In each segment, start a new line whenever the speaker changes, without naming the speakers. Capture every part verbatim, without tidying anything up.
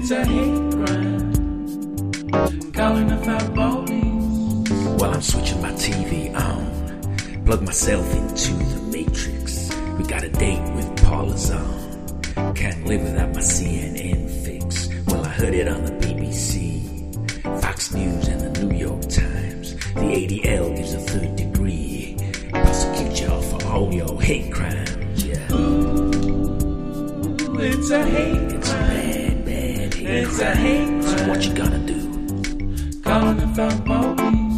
It's a hate crime. Calling the thought police.
While I'm switching my T V on, plug myself into the matrix. We got a date with Paula Zahn. Can't live without my C N N fix. Well, I heard it on the B B C, Fox News and the New York Times. The A D L gives a third degree. Prosecute y'all for all your hate crimes, yeah.
Ooh, it's a hate
It's a
crime.
bad, bad hate
It's
crime.
a hate
So
crime.
what you gonna do?
Calling the thought police.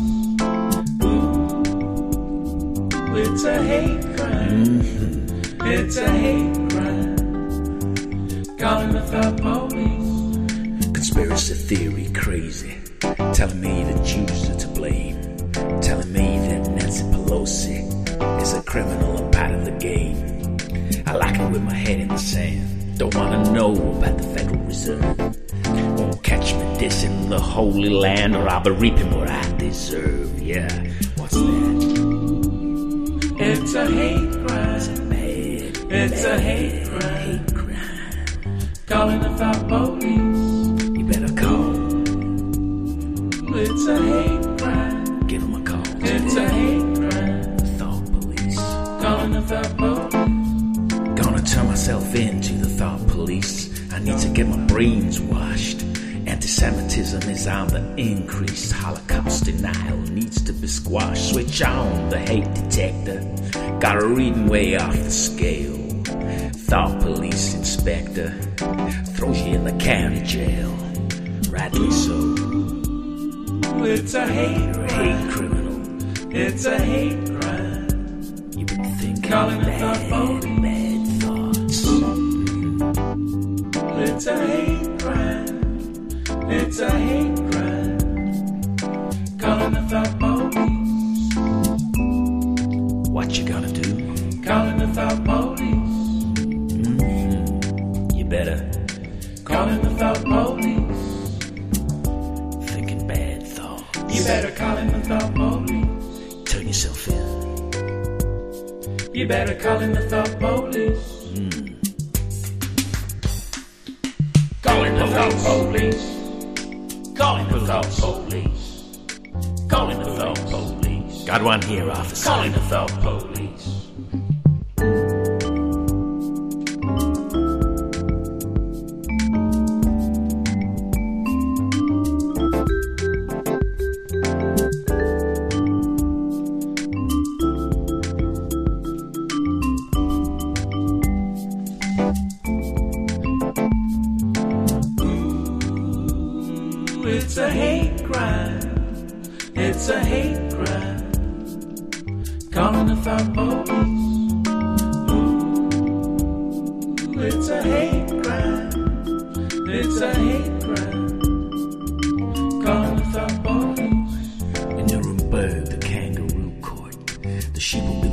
Ooh, it's a hate crime.
Mm-hmm.
It's a hate crime. Calling the thought police.
Conspiracy theory crazy. Telling me the Jews are to blame. Telling me that Nancy Pelosi is a criminal and part of the game. I like it with my head in the sand. Don't wanna know about the Federal Reserve. Won't catch me dissing the Holy Land, or I'll be reaping what I deserve. Yeah, what's that?
It's a hate
It's a
crime.
bad,
It's a
bad
hate crime.
hate crime.
Calling the thought police.
You better call.
It's a hate crime.
Give them a call.
It's a hate crime.
Thought police.
Calling the thought police.
Gonna turn myself into the thought police. I need to get my brains washed. Anti-Semitism is on the increase. Holocaust denial needs to be squashed. Switch on the hate detector. Got a reading way off the scale. Thought police inspector throws you in the county jail. Rightly so.
It's a hate
You're a
crime.
hate criminal.
It's a hate crime.
You've been thinking
Calling the
bad,
thought police.
bad thoughts.
It's a hate crime. It's a hate crime. Calling the thought police.
What you gonna do?
Calling the thought police.
Mm-hmm. You better.
Calling the thought police.
Thinking bad thoughts.
You better call in the thought police.
Turn yourself in.
You better call in the thought police.
Mm.
Calling the thought police. Calling the thought police. Calling the thought police.
Got one here, officer.
Calling the thought police. It's a hate crime. It's a hate crime. Calling the thought police. Ooh, it's a hate crime. It's a hate crime. Calling the thought police.
In Nuremberg, the kangaroo court, the sheep will be